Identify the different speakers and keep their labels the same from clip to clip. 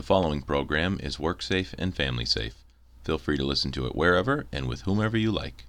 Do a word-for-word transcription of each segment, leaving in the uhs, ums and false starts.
Speaker 1: following program is work safe and family safe. Feel free to listen to it wherever and with whomever you like.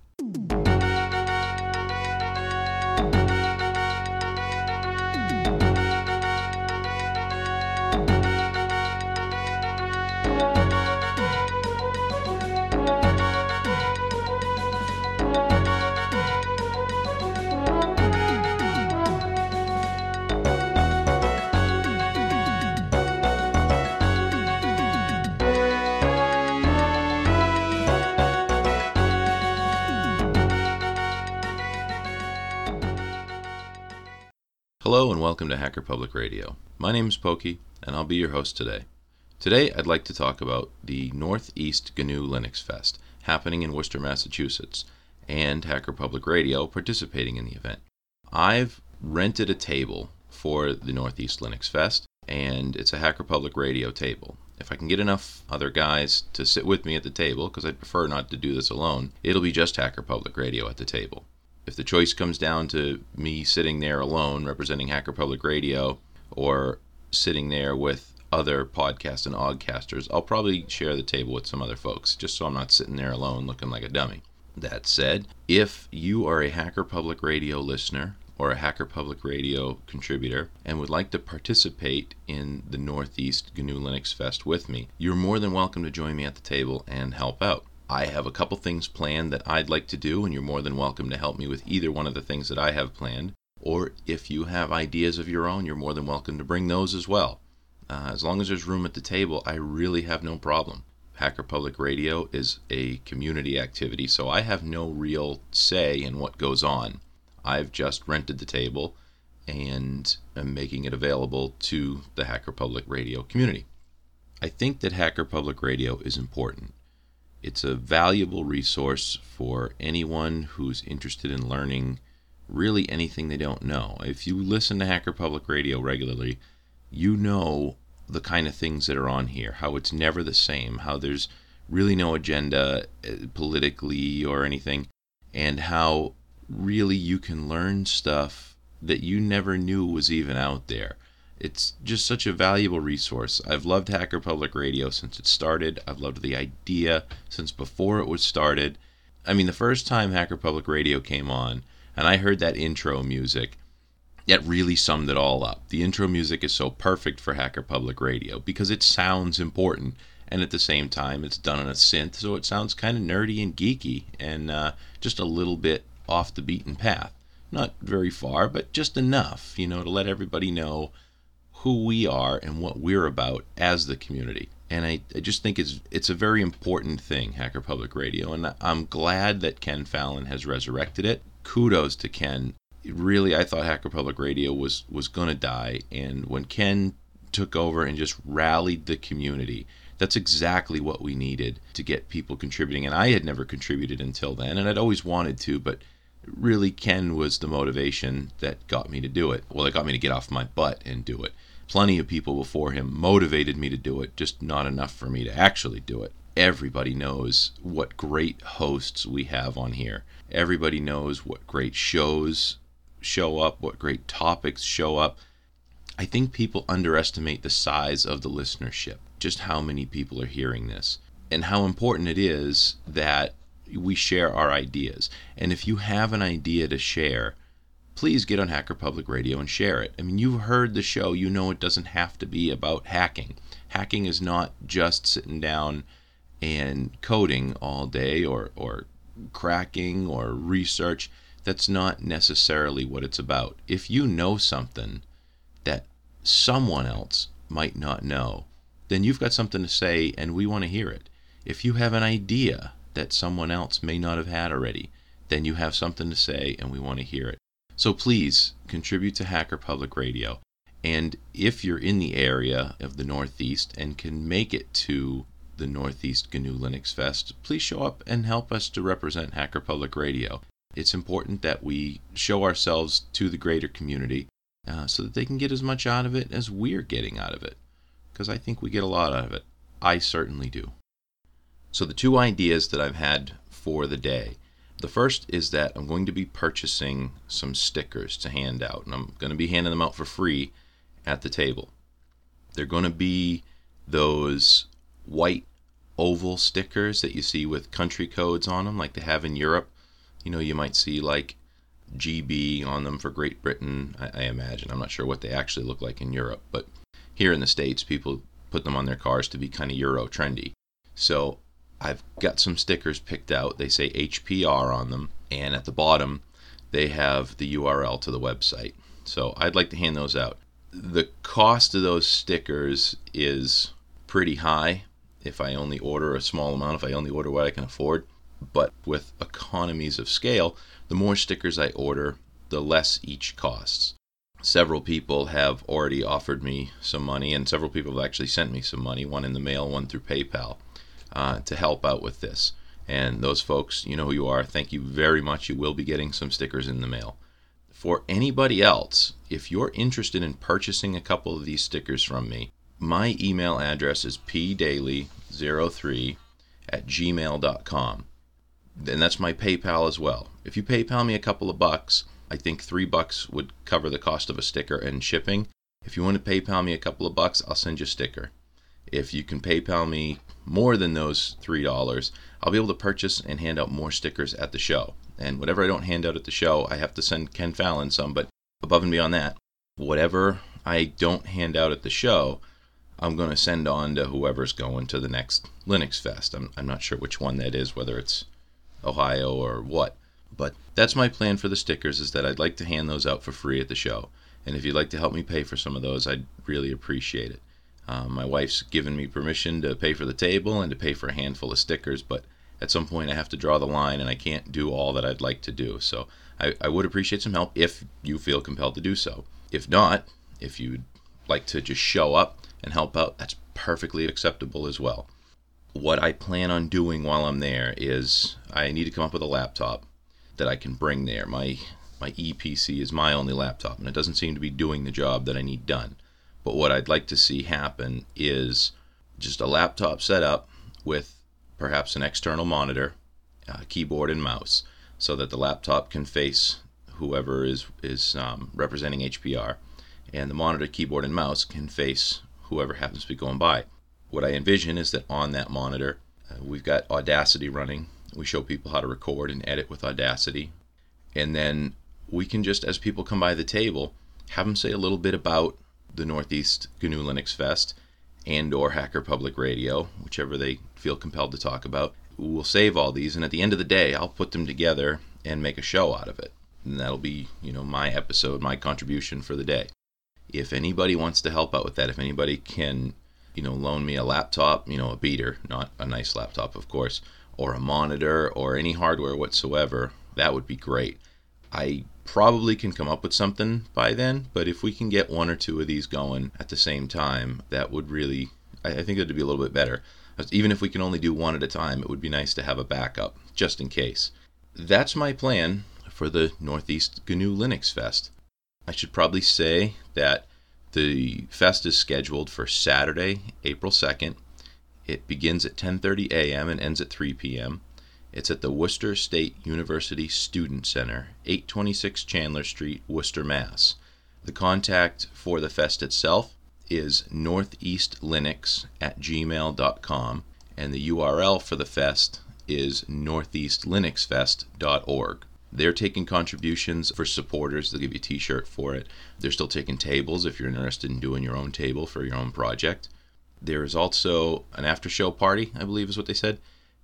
Speaker 1: Hello and welcome to Hacker Public Radio. My name is Pokey and I'll be your host today. Today I'd like to talk about the Northeast G N U Linux Fest happening in Worcester, Massachusetts, and Hacker Public Radio participating in the event. I've rented a table for the Northeast Linux Fest, and it's a Hacker Public Radio table. If I can get enough other guys to sit with me at the table, because I'd prefer not to do this alone, it'll be just Hacker Public Radio at the table. If the choice comes down to me sitting there alone representing Hacker Public Radio or sitting there with other podcast and oddcasters, I'll probably share the table with some other folks, just so I'm not sitting there alone looking like a dummy. That said, if you are a Hacker Public Radio listener or a Hacker Public Radio contributor and would like to participate in the Northeast G N U Linux Fest with me, you're more than welcome to join me at the table and help out. I have a couple things planned that I'd like to do, and you're more than welcome to help me with either one of the things that I have planned. Or if you have ideas of your own, you're more than welcome to bring those as well. Uh, as long as there's room at the table, I really have no problem. Hacker Public Radio is a community activity, so I have no real say in what goes on. I've just rented the table and am making it available to the Hacker Public Radio community. I think that Hacker Public Radio is important. It's a valuable resource for anyone who's interested in learning really anything they don't know. If you listen to Hacker Public Radio regularly, you know the kind of things that are on here, how it's never the same, how there's really no agenda politically or anything, and how really you can learn stuff that you never knew was even out there. It's just such a valuable resource. I've loved Hacker Public Radio since it started. I've loved the idea since before it was started. I mean, the first time Hacker Public Radio came on, and I heard that intro music, that really summed it all up. The intro music is so perfect for Hacker Public Radio because it sounds important, and at the same time, it's done on a synth, so it sounds kind of nerdy and geeky, and uh, just a little bit off the beaten path. Not very far, but just enough, you know, to let everybody know who we are and what we're about as the community. And I, I just think it's it's a very important thing, Hacker Public Radio, and I'm glad that Ken Fallon has resurrected it. Kudos to Ken. Really, I thought Hacker Public Radio was, was going to die, and when Ken took over and just rallied the community, that's exactly what we needed to get people contributing. And I had never contributed until then, and I'd always wanted to, but really Ken was the motivation that got me to do it. Well, it got me to get off my butt and do it. Plenty of people before him motivated me to do it, just not enough for me to actually do it. Everybody knows what great hosts we have on here. Everybody knows what great shows show up, what great topics show up. I think people underestimate the size of the listenership, just how many people are hearing this, and how important it is that we share our ideas. And if you have an idea to share, please get on Hacker Public Radio and share it. I mean, you've heard the show, you know it doesn't have to be about hacking. Hacking is not just sitting down and coding all day or, or cracking or research. That's not necessarily what it's about. If you know something that someone else might not know, then you've got something to say and we want to hear it. If you have an idea that someone else may not have had already, then you have something to say and we want to hear it. So please contribute to Hacker Public Radio. And if you're in the area of the Northeast and can make it to the Northeast G N U Linux Fest, please show up and help us to represent Hacker Public Radio. It's important that we show ourselves to the greater community uh, so that they can get as much out of it as we're getting out of it. Because I think we get a lot out of it. I certainly do. So the two ideas that I've had for the day. The first is that I'm going to be purchasing some stickers to hand out, and I'm going to be handing them out for free at the table. They're going to be those white oval stickers that you see with country codes on them, like they have in Europe. You know, you might see like G B on them for Great Britain, I, I imagine. I'm not sure what they actually look like in Europe, but here in the States, people put them on their cars to be kind of Euro trendy. So I've got some stickers picked out. They say H P R on them, and at the bottom, they have the U R L to the website. So I'd like to hand those out. The cost of those stickers is pretty high if I only order a small amount, if I only order what I can afford. But with economies of scale, the more stickers I order, the less each costs. Several people have already offered me some money, and several people have actually sent me some money, one in the mail, one through PayPal, uh, to help out with this. And those folks, you know who you are. Thank you very much. You will be getting some stickers in the mail. For anybody else, if you're interested in purchasing a couple of these stickers from me, my email address is p daly zero three at gmail dot com. And that's my PayPal as well. If you PayPal me a couple of bucks, I think three bucks would cover the cost of a sticker and shipping. If you want to PayPal me a couple of bucks, I'll send you a sticker. If you can PayPal me more than those three dollars, I'll be able to purchase and hand out more stickers at the show. And whatever I don't hand out at the show, I have to send Ken Fallon some. But above and beyond that, whatever I don't hand out at the show, I'm going to send on to whoever's going to the next Linux Fest. I'm, I'm not sure which one that is, whether it's Ohio or what. But that's my plan for the stickers, is that I'd like to hand those out for free at the show. And if you'd like to help me pay for some of those, I'd really appreciate it. Um, my wife's given me permission to pay for the table and to pay for a handful of stickers, but at some point I have to draw the line, and I can't do all that I'd like to do. So I, I would appreciate some help if you feel compelled to do so. If not, if you'd like to just show up and help out, that's perfectly acceptable as well. What I plan on doing while I'm there is I need to come up with a laptop that I can bring there. My my E P C is my only laptop, and it doesn't seem to be doing the job that I need done. But what I'd like to see happen is just a laptop set up with perhaps an external monitor, a keyboard and mouse, so that the laptop can face whoever is, is um, representing H P R, and the monitor, keyboard, and mouse can face whoever happens to be going by. What I envision is that on that monitor, uh, we've got Audacity running. We show people how to record and edit with Audacity. And then we can just, as people come by the table, have them say a little bit about the Northeast G N U Linux Fest and or Hacker Public Radio, whichever they feel compelled to talk about. We'll save all these, and at the end of the day, I'll put them together and make a show out of it. And that'll be, you know, my episode, my contribution for the day. If anybody wants to help out with that, if anybody can, you know, loan me a laptop, you know, a beater, not a nice laptop, of course, or a monitor or any hardware whatsoever, that would be great. I probably can come up with something by then, but if we can get one or two of these going at the same time, that would really, I think it would be a little bit better. Even if we can only do one at a time, it would be nice to have a backup, just in case. That's my plan for the Northeast G N U Linux Fest. I should probably say that the fest is scheduled for Saturday, April second. It begins at ten thirty a.m. and ends at three p.m. It's at the Worcester State University Student Center, eight twenty-six Chandler Street, Worcester, Mass. The contact for the fest itself is northeastlinux at gmail dot com, and the U R L for the fest is northeast linux fest dot org. They're taking contributions for supporters. They'll give you a t-shirt for it. They're still taking tables if you're interested in doing your own table for your own project. There is also an after-show party, I believe is what they said,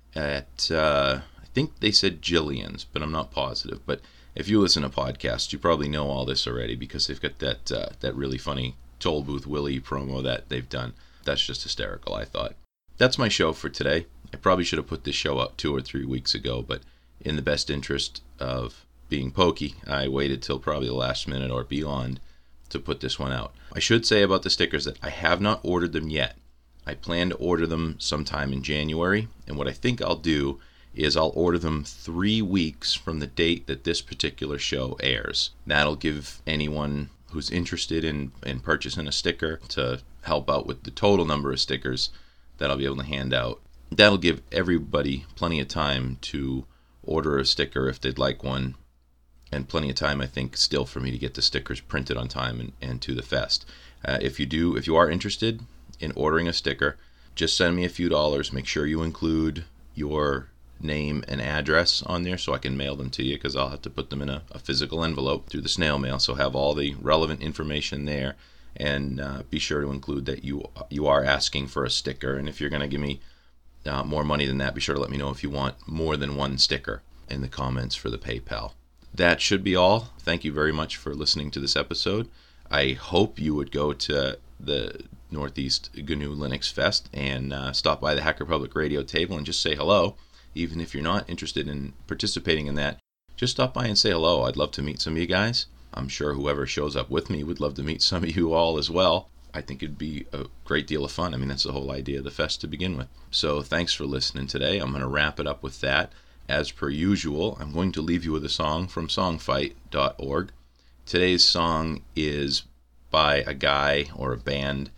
Speaker 1: at, uh, I think they said Jillian's, but I'm not positive. But if you listen to podcasts, you probably know all this already because they've got that uh, that really funny Toll Booth Willie promo that they've done. That's just hysterical, I thought. That's my show for today. I probably should have put this show up two or three weeks ago, but in the best interest of being pokey, I waited till probably the last minute or beyond to put this one out. I should say about the stickers that I have not ordered them yet. I plan to order them sometime in January, and what I think I'll do is I'll order them three weeks from the date that this particular show airs. That'll give anyone who's interested in, in purchasing a sticker to help out with the total number of stickers that I'll be able to hand out. That'll give everybody plenty of time to order a sticker if they'd like one, and plenty of time, I think, still for me to get the stickers printed on time and, and to the fest. Uh, if you do, if you are interested in ordering a sticker, just send me a few dollars. Make sure you include your name and address on there so I can mail them to you, because I'll have to put them in a, a physical envelope through the snail mail. So have all the relevant information there, and uh, be sure to include that you you are asking for a sticker. And if you're going to give me uh, more money than that, be sure to let me know if you want more than one sticker in the comments for the PayPal. That should be all. Thank you very much for listening to this episode. I hope you would go to the Northeast G N U Linux Fest and uh, stop by the Hacker Public Radio table and just say hello. Even if you're not interested in participating in that, just stop by and say hello. I'd love to meet some of you guys. I'm sure whoever shows up with me would love to meet some of you all as well. I think it'd be a great deal of fun. I mean, that's the whole idea of the fest to begin with. So thanks for listening today. I'm going to wrap it up with that. As per usual, I'm going to leave you with a song from songfight dot org. Today's song is by a guy or a band.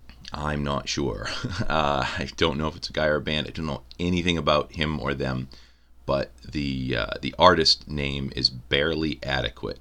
Speaker 1: I'm not sure. uh, I don't know if it's a guy or a band. I don't know anything about him or them, but the uh, the artist name is Barely Adequate.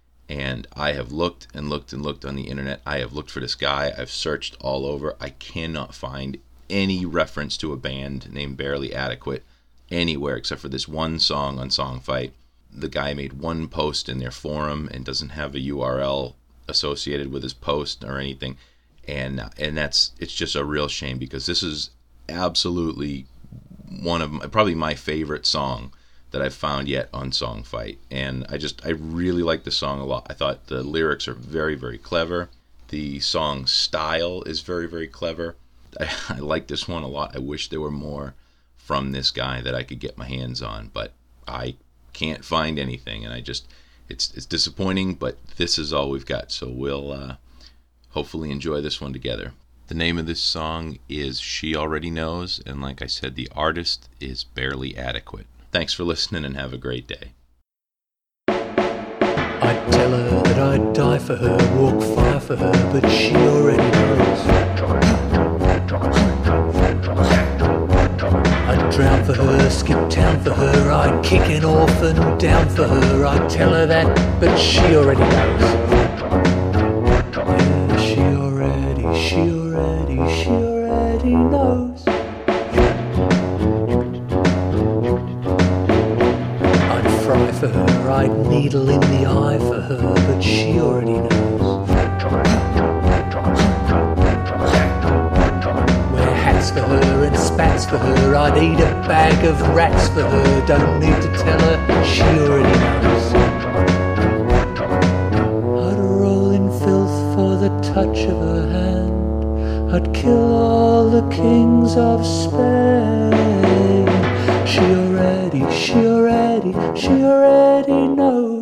Speaker 1: And I have looked and looked and looked on the internet. I have looked for this guy. I've searched all over. I cannot find any reference to a band named Barely Adequate anywhere except for this one song on Songfight. The guy made one post in their forum and doesn't have a U R L associated with his post or anything. And and that's it's just a real shame, because this is absolutely one of my, probably my favorite song that I've found yet on Songfight. And I just I really like the song a lot. I thought the lyrics are very, very clever. The song style is very, very clever. I, I like this one a lot. I wish there were more from this guy that I could get my hands on, but I can't find anything, and I just it's it's disappointing. But this is all we've got, so we'll. Uh, Hopefully enjoy this one together. The name of this song is She Already Knows, and like I said, the artist is Barely Adequate. Thanks for listening and have a great day.
Speaker 2: I'd tell her that I'd die for her, walk fire for her, but she already knows. I'd drown for her, skip town for her, I'd kick an orphan down for her. I'd tell her that, but she already knows. She already, she already, she already knows. I'd fry for her, I'd needle in the eye for her, but she already knows. Wear hats for her and spats for her, I'd eat a bag of rats for her. Don't need to tell her, she already knows. I'd roll in filth for the touch of her hand. I'd kill all the kings of Spain. She already, she already, she already knows.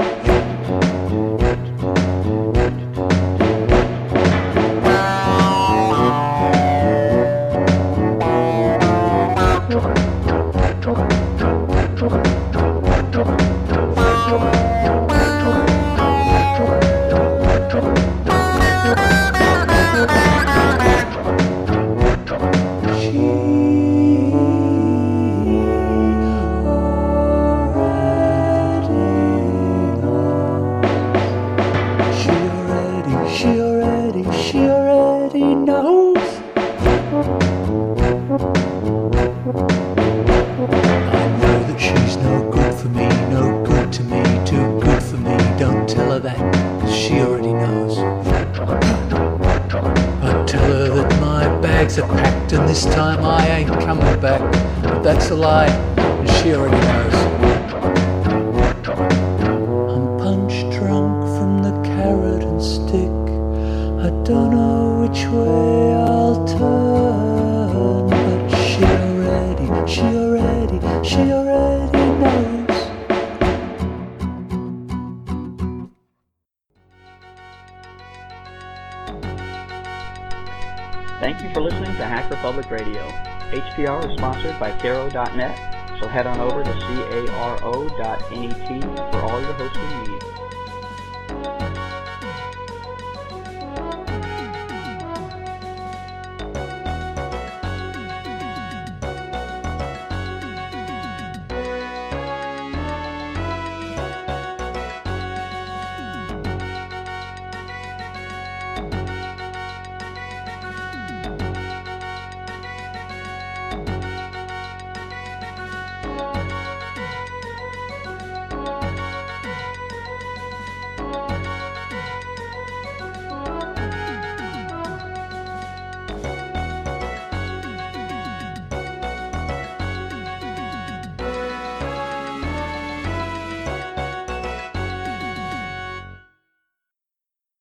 Speaker 2: Are packed, and this time I ain't coming back. But that's a lie, and she already knows. I'm punch drunk from the carrot and stick. I don't know which way I'll turn, but she already, she already, she already knows.
Speaker 3: Thank you for listening to Hacker Public Radio. H P R is sponsored by Caro dot net, so head on over to caro dot net for all your hosting needs.